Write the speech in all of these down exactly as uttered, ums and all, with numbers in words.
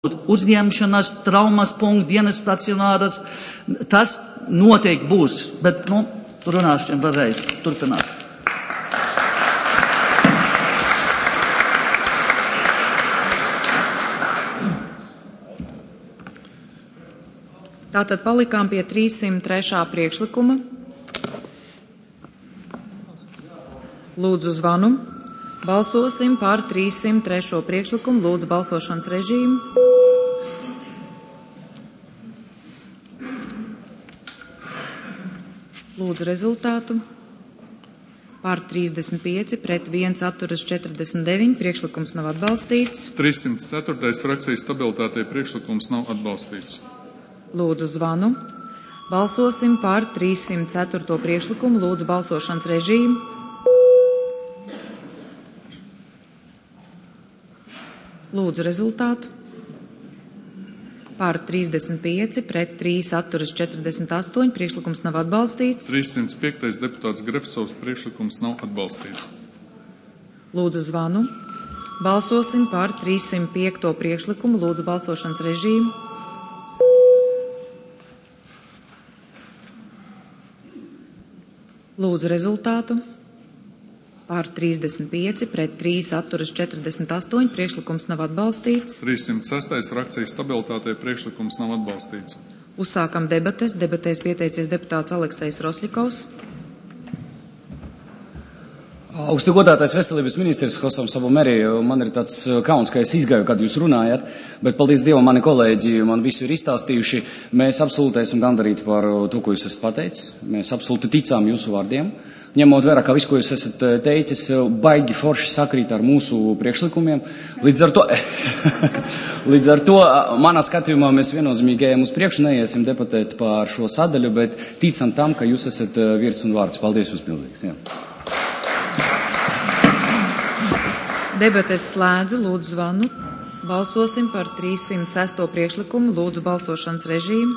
uzņemšanas, traumas punktu, dienas stacionāras, tas noteikti būs, bet, nu, runāšana vēlreiz turpināt. Tātad palikām pie trīssimt trešā priekšlikuma. Lūdzu zvanu. Balsosim par trīssimt trešo priekšlikumu. Lūdzu balsošanas režīmu. Lūdzu rezultātu. Par trīsdesmit pieci, pret viens atturas četrdesmit deviņi. Priekšlikums nav atbalstīts. trīssimt ceturtais frakcijas stabilitātei priekšlikums nav atbalstīts. Lūdzu zvanu. Balsosim par trīssimt ceturto priekšlikumu. Lūdzu balsošanas režīmu. Lūdzu rezultātu. Par trīsdesmit pieci, pret trīs atturas četrdesmit astoņi. Priekšlikums nav atbalstīts. trīssimt piektais deputāts Grefsovs priekšlikums nav atbalstīts. Lūdzu zvanu. Balsosim par trīssimt piekto priekšlikumu. Lūdzu balsošanas režīmu. Lūdzu rezultātu. Par trīsdesmit pieci, pret trīs atturas četrdesmit astoņi. Priekšlikums nav atbalstīts. trīssimt sestais frakcijas stabilitātei priekšlikums nav atbalstīts. Uzsākam debates. Debatēs pieteicies deputāts Aleksejs Rosļikovs. Augstu godātais veselības ministrs Hosam Sabumeri, man ir tāds kauns, ka es izgāju, kad jūs runājat, bet paldies Dievam, mani kolēģi man visu ir izstāstījuši. Mēs absolūti esam gandarīti par to, ko jūs esat pateicis. Mēs absolūti ticām jūsu vārdiem. Ņemot vērā, ka visu, ko jūs esat teicis, baigi forši sakrīt ar mūsu priekšlikumiem. Līdz ar to, līdz ar to manā skatījumā mēs viennozīmīgi ejam uz priekšu, neiesim debatēt par šo sadaļu, bet ticam tam, ka jūs esat vīrs un vārds. Paldies jums milzīgs. Jā. Debates slēdzu, lūdzu zvanu. Balsosim par trīssimt sesto priekšlikumu. Lūdzu balsošanas režīmu.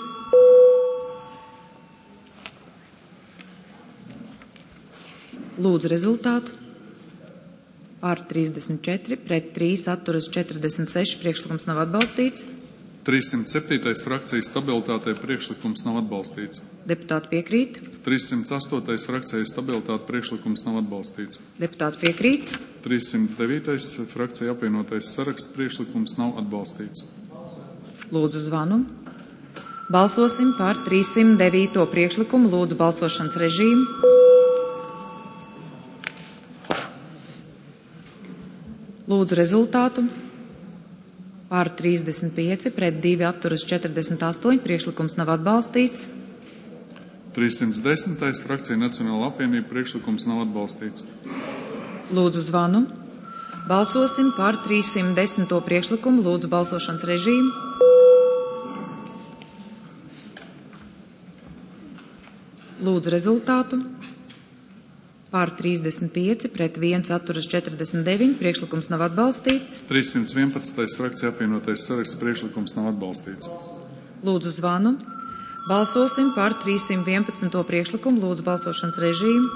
Lūdzu rezultātu. Par trīsdesmit četri, pret trīs atturas četrdesmit seši. Priekšlikums nav atbalstīts. trīssimt septītais frakcijas stabilitātei priekšlikums nav atbalstīts. Deputāti piekrīt. trīssimt astotais frakcijas stabilitāte priekšlikums nav atbalstīts. Deputāti piekrīt. trīssimt devītais frakcija apvienotais saraksts priekšlikums nav atbalstīts. Lūdzu zvanu. Balsosim par trīssimt devīto priekšlikumu. Lūdzu balsošanas režīmu. Lūdzu rezultātu. Par trīsdesmit pieci, pret divi atturas četrdesmit astoņi. Priekšlikums nav atbalstīts. trīssimt desmitais frakcija Nacionāla apvienība priekšlikums nav atbalstīts. Lūdzu zvanu. Balsosim par trīssimt desmito priekšlikumu. Lūdzu balsošanas režīmu. Lūdzu rezultātu. Par trīsdesmit pieci, pret viens atturas četrdesmit deviņi. Priekšlikums nav atbalstīts. trīssimt vienpadsmitais frakcija apvienotais saraksts priekšlikums nav atbalstīts. Lūdzu zvanu. Balsosim par trīssimt vienpadsmito priekšlikumu. Lūdzu balsošanas režīmu.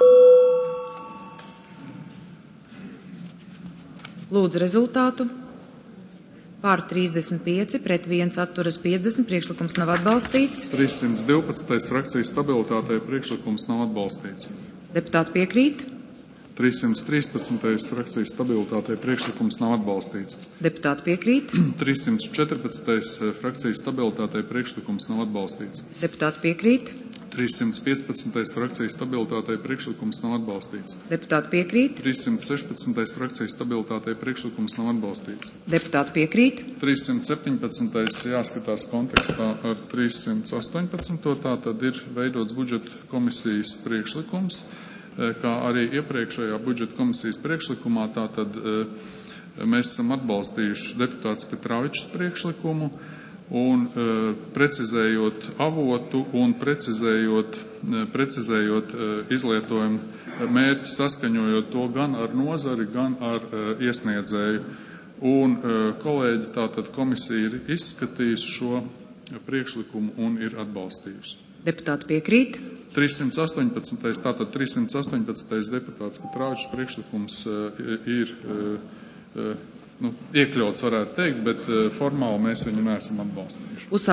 Lūdzu rezultātu. Par trīsdesmit pieci, pret viens atturas piecdesmit. Priekšlikums nav atbalstīts. trīssimt divpadsmitais frakcijas stabilitātei priekšlikums nav atbalstīts. Deputāti piekrīt. trīssimt trīspadsmitais frakcijas stabilitātei priekšlikums nav atbalstīts. Deputāti piekrīt. trīssimt četrpadsmitais frakcijas stabilitātei priekšlikums nav atbalstīts. Deputāti piekrīt. trīssimt piecpadsmitais frakcijas stabilitātei priekšlikums nav atbalstīts. Deputāti piekrīt. trīssimt sešpadsmitais frakcijas stabilitātei priekšlikums nav atbalstīts. Deputāti piekrīt. trīssimt septiņpadsmitais jāskatās kontekstā ar trīssimt astoņpadsmito. Tā tad ir veidots budžeta komisijas priekšlikums, kā arī iepriekšējā budžeta komisijas priekšlikumā. Tātad mēs esam atbalstījuši deputāts Petrāvičs priekšlikumu. Un e, precizējot avotu un precizējot, e, precizējot e, izlietojumu mērķi, saskaņojot to gan ar nozari, gan ar e, iesniedzēju. Un e, kolēģi, tātad komisija ir izskatījusi šo priekšlikumu un ir atbalstījusi. Deputāti piekrīt. trīssimt astoņpadsmitais Tātad trīssimt astoņpadsmitais deputāts Petrāvičs priekšlikums e, ir e, e, nu, iekļauts, varētu teikt, bet formāli mēs viņu neesam atbalstījuši.